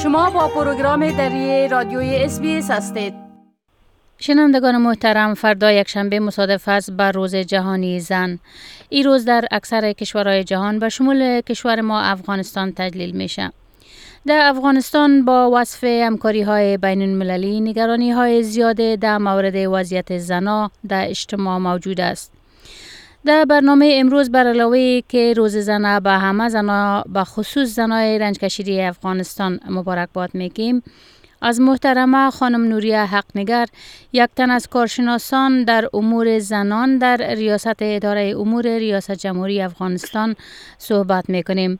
شما با پروگرام دری رادیوی SBS هستید. شنوندگان محترم، فردا یکشنبه مصادف است با روز جهانی زن. این روز در اکثر کشورهای جهان به شمول کشور ما افغانستان تجلیل میشه. در افغانستان با وصف همکاری‌های بین المللی نگرانی‌های زیاد در مورد وضعیت زنان در اجتماع موجود است. در برنامه امروز بر علاوه که روز زن به همه زنان به خصوص زنای رنجکشیده افغانستان مبارکباد میگیم، از محترمه خانم نوریه حقنگر، یک تن از کارشناسان در امور زنان در ریاست اداره امور ریاست جمهوری افغانستان صحبت میکنیم.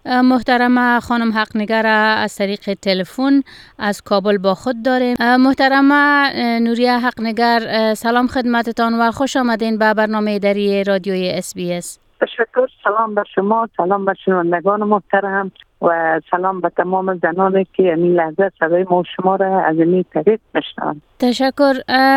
محترمه خانم حقنگر از طریق تلفن از کابل با خود داریم. محترمه نوریه حقنگر، سلام خدمتتان و خوش آمدین به برنامه دری رادیوی SBS. تشکر. سلام به شما، سلام به شنوندگان محترم و سلام به تمام زنانی که این لحظه صدای ما و شما را از این طریق میشنوند. تشکر.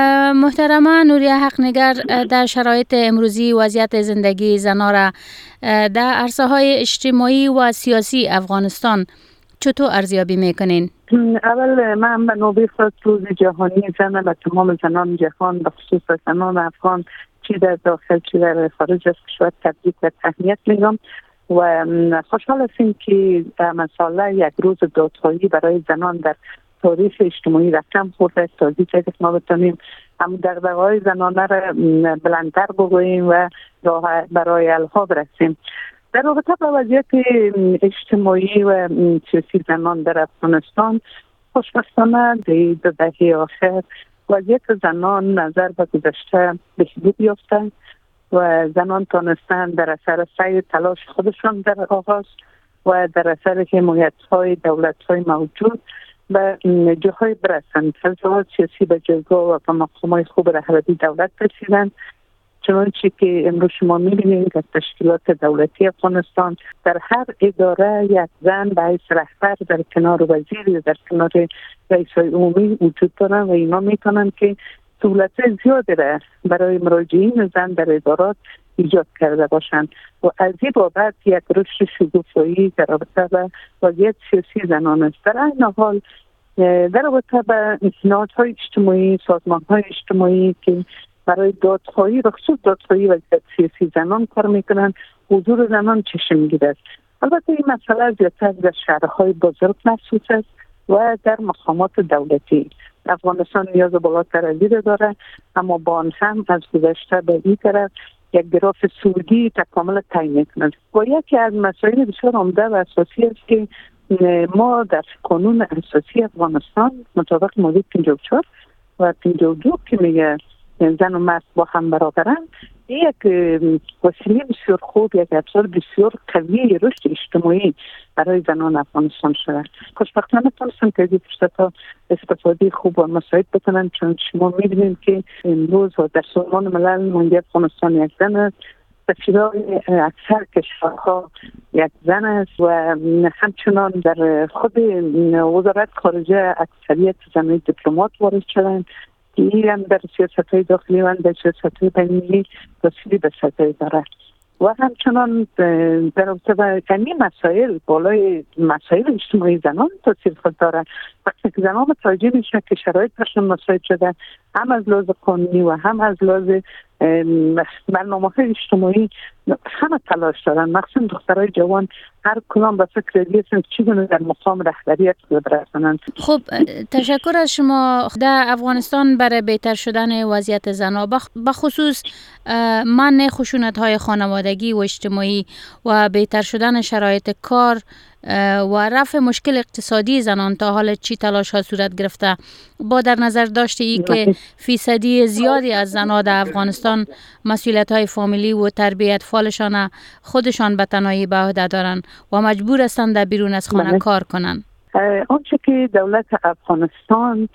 محترمه نوریه حقنگر، در شرایط امروزی وضعیت زندگی زنان را در عرصه‌های اجتماعی و سیاسی افغانستان چطور ارزیابی میکنین؟ اول من به نوبه خود روز جهانی زن و تمام زنان جهان به خصوص زنان افغان چی در داخل چی در خارج از کشور تبریک و تهنیت میگم و خوشحال هستیم که مثلا یک روز دادخواهی برای زنان در تاریخ اجتماعی رقم خورده. تازی که ما بتونیم هم دغدغه‌های زنانه را بلندتر بگوییم و برای حل‌ها برسیم. در رابطه با وضعیت اجتماعی و سیاسی زنان در افغانستان، خوشبختانه در دهه آخر وضعیت زنان نظر به گذشته بهبود یافته و زنان تانستن در اثر سعی تلاش خودشان در آغاز و در اثر حمایت‌های دولت‌های موجود به جاهای برسند. فضاهای سیاسی به جایگاه و به مقام‌های خوب رهبری دولت رسیدند، چنانچه که امروز شما می‌بینید که تشکیلات دولتی افغانستان در هر اداره یک زن به حیث رهبر در کنار وزیر یا در کنار رئیس‌های عمومی وجود دارند و اینا می‌تونند که سهولت زیادی را برای مراجعین زن در ادارات ایجاد کرده باشند و از این بابت یک رشد شگفت‌آمیز در رابطه با وضعیت سیاسی زنان است. در این حال در رابطه با نهادهای اجتماعی، سازمان‌های اجتماعی که برای دادخواهی و خصوص دادخواهی وضعیت سیاسی زنان کار میکنند، حضور زنان چشمگیر است. البته این مسئله زیادتر در شهرهای بزرگ محسوس است و در مقامات دولتی. افغانستان نیاز بالاتر از این داره، اما با آن هم از گذشته به این طرف یک گراف سعودی تکامل تعیین می‌کند. و یکی از مسائل بسیار عمده و اساسی است که ما در قانون اساسی افغانستان مطابق ماده 54 و 52 که میگه زن و مرد با هم برابرند، یک وسیله بسیار خوب، یک ابزار بسیار قوی رشد اجتماعی برای زنان افغانستان شده. خوشبختانه تونستم که از این فرصت‌ها استفاده خوب و مساعد بکنن، چون شما می‌بینید که امروز در سازمان ملل نماینده افغانستان یک زن است، سفیرای اکثر کشورها یک زن است و همچنان در خود وزارت خارجه اکثریت زنان دیپلمات وارد شدند. این هم در سیاست‌های داخلی و در سیاست‌های بین‌المللی تأثیری به سطح داره و همچنان در رابطه با همین مسائل بالای مسائل اجتماعی زنان تأثیر خود داره. وقتی که زنان متوجه میشه که شرایط برشون مساعد شده، هم از لحاظ قانونی و هم از لحاظ برنامه‌های اجتماعی همه تلاش دارن، مخصوصا دخترای جوان هر کدام به فکر هستن چگونه در مقام رهبریت برسند. خب تشکر از شما. در افغانستان برای بهتر شدن وضعیت زنان بخصوص منع خشونت‌های خانوادگی و اجتماعی و بهتر شدن شرایط کار و رفع مشکل اقتصادی زنان تا حال چی تلاش ها صورت گرفته، با در نظر داشته ای که فیصدی زیادی از زنان در افغانستان مسئولیت های فامیلی و تربیت فالشان خودشان به تنهایی به عهده دارند و مجبور هستند در بیرون از خانه کار کنند. آنچه که دولت افغانستان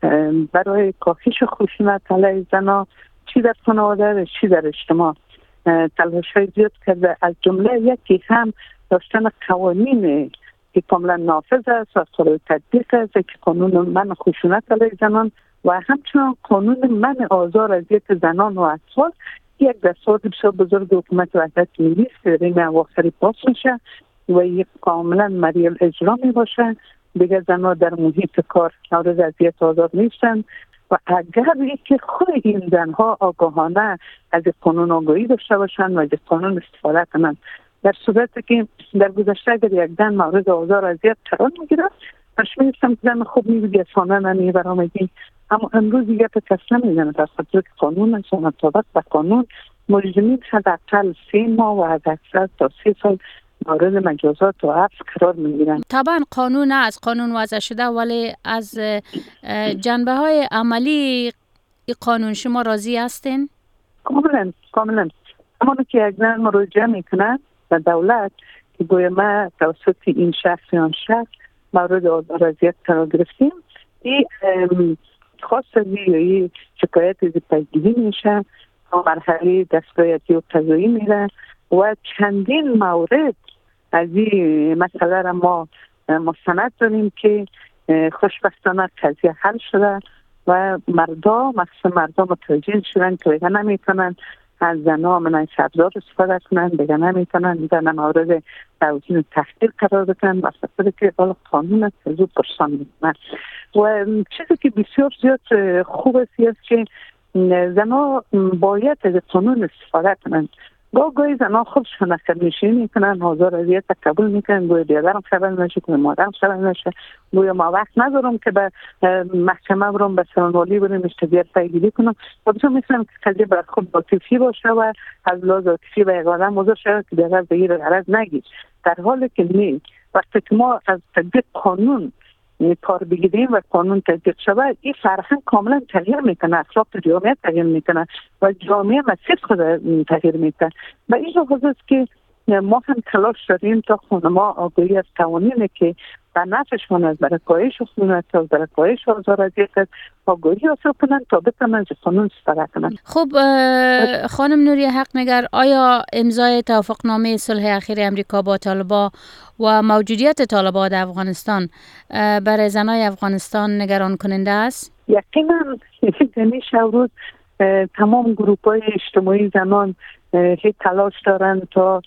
برای کاهش خشونت علیه زنان چی در خانواده چی در اجتماع تلاش های زیاد کرده، از جمله یکی هم داشتن قوانین که کاملا نافذ است و قابل تطبیق است که قانون منع خشونت علیه زنان و همچنان قانون منع آزار اذیت زنان و اطفال یک دستورات بسیار بزرگ حکومت وحدت ملی است که در این اواخر پاس میشه و یک کاملا مریل اجرا می باشه دیگه زنها در محیط کار مورد اذیت آزار نیستند و اگر یکی خود این زنها آگاهانه از قانون آگاهی داشته باشند و از قانون استفاده کنند، در صورتی که در گذشته اگر یک زن مورد آزار و اذیت قرار میگیره مش میگفتم که زن خوب میبودی اصانه نمی برآمدی، اما امروز دیگه به کس نمیزنه در خاطر که قانون است و مطابق به قانون مجرمین حداقل 3 ماه و حداکثر تا 3 سال مورد مجازات و حبس قرار میگیرن. طبعا قانون از قانون وضع شده، ولی از جنبه های عملی قانون شما راضی هستین؟ کاملا. اما که یک زن مراجعه میکنه به دولت که گویا ما توسط این شخص یا آن شخص مورد آزار و اذیت قرار گرفتیم، این خواست یا شکایت پیگیری میشه و مرحله دستگاه و قضایی میره و چندین مورد از این مسئله را ما مستند داریم که خوشبختانه قضیه حل شده و مردم متوجه شدن که دیگه نمیتونن از زنها منع ابزار استفاده کنن، دیگه نمیتونن در مورد توهین و تحقیر قرار بدن و خاطر که قانون است زود پرسان میکنن. و چیزی که بسیار زیاد خوب است که زنها باید از قانون استفاده کنن. گاهی زنها خودشون نشین میکنن، آزار اذیت قبول میکنن، گویا بیادرم خبر نشه، گویا مادرم خبر نشه، گویا ما وقت ندارم که به محکمه برم، به سرانوالی برم اشتباهیت پیگیری کنم. و بسیار میتونم که قضیه بر خود عاطفی باشه و از لحاظ عاطفی به یک آدم موضوع شده که دیگر به این غرض نگید، در حالی که نه. وقتی که ما از تطبیق قانون کار بگیریم و قانون تطبیق شود، این فرهنگ کاملا تغییر میکنه، اخلاق جامعه تغییر میکنه و جامعه مسیر خود تغییر میکنه. و این لحاظ است که ما هم تلاش داریم تا خانم‌ها آگاهی از قوانینی که به نفعشون است، برای کاهش خشونت و برای کاهش آزار و اذیت آگاهی حاصل کنند تا بتونن از قانون استفاده کنند. خب خانم نوریه حقنگر، آیا امضای توافقنامه صلح اخیر امریکا با طالبان و موجودیت طالبان در افغانستان برای زنای افغانستان نگران کننده است؟ یقینا یعنی روز تمام گروه‌های اجتماعی زنان هیچ تلاش دارند تا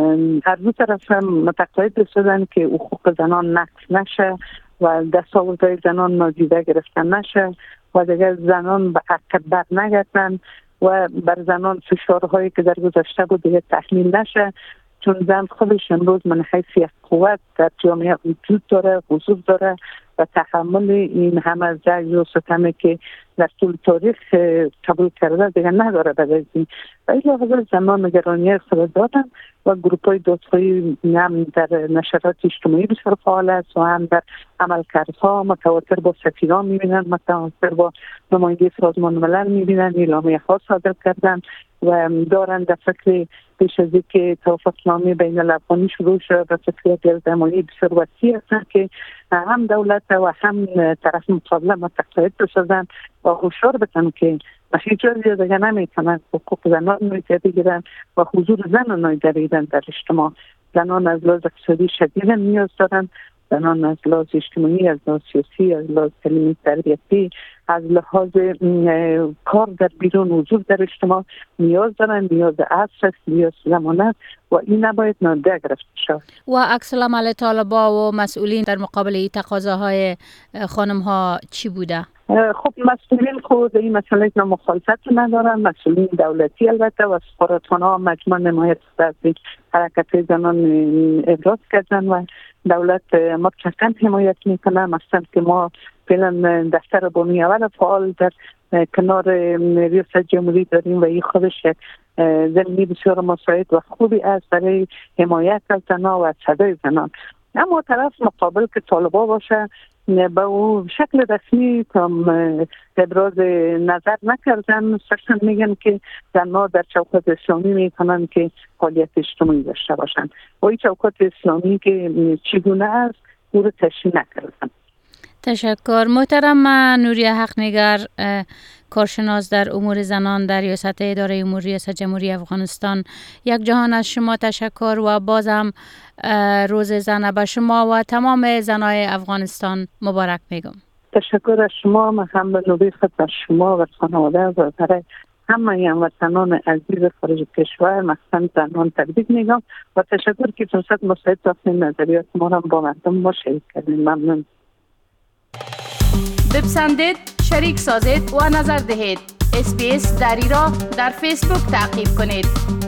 هر دو طرف هم متقاعد بشدن که حقوق زنان نقض نشه و دستاوردهای زنان نادیده گرفته نشه و دیگر زنان به عقب بر نگردن و بر زنان فشارهایی که در گذشته بود دیگه تحمیل نشه، چون زن خودش امروز من حیث یک قوت در جامعه وجود داره، حضور داره و تحمل این همه زجر و ستمی که در طول تاریخ قبول کرده دیگه نداره. بدازی و این لحظه زنان نگرانی خود دارن و گروپ‌های دادخواهی هم در نشرات اجتماعی بسیار فعال است و هم در عملکردها متواتر با سفیران میبینن، متواتر با نماینده سازمان ملل میبینن، اعلامیه خاص صادر کردن و دارن در فکر پیش از اینکه توافقنامه بین الافغانی شروع شد و فکر گردمانی بسیار وسیع هستن که هم دولت و هم طرف مقابل متقاعد بشدن و هوشیار بشن که هیچ جایی دیگه نمیتونن حقوق زنان نادیده بگیرن و حضور زن نادیده در اجتماع. زنان از لحاظ اقتصادی شدید نیاز دارن، زنان از لحاظ اجتماعی، از لحاظ سیاسی، از لحاظ تعلیمی تربیتی، از لحاظ کار در بیرون حضور در اجتماع نیاز دارن، نیاز عصر است، نیاز زمانه و این نباید نادیده گرفته شود. و عکس العمل طالبان و مسئولین در مقابل این تقاضاهای خانم ها چی بوده؟ خب مسئولین خود این مسئله که مخالفت ندارن، مسئولین دولتی البته و سفارتخانه‌ها مجموع نمایت از حرکت زنان ابراز کردن و دولت مطلقاً حمایت میکنه. مثلا که ما فعلا دفتر بانی اول فعال در کنار ریاست جمهوری داریم و این خودش یک زمینی بسیار مساعد و خوبی است برای حمایت از زنان و از صدای زنان. اما طرف مقابل که طالبان باشه به او شکل رسمی ابراز نظر نکردن، صرفا میگن که زنها در چوکات اسلامی میکنن که فعالیت اجتماعی داشته باشن و این چوکات اسلامی که چگونه است او رو تشریح نکردن. تشکر. محترم نوریه حقنگر، کارشناس در امور زنان در ریاست اداره امور ریاست جمهوری افغانستان، یک جهان از شما تشکر و بازم روز زن به شما و تمام زنای افغانستان مبارک میگم. تشکر از شما. من هم به نوبه خود از شما و خانواده و برای همه هموطنان عزیز خارج کشور مخصوصا زنان تبریک میگم و تشکر که فرصت مساعد ساختین نظریات ما را با مردم ما شریک کردین. ممنون. بپسندید، شریک سازید و نظر دهید. اسپیس دری را در فیسبوک تعقیب کنید.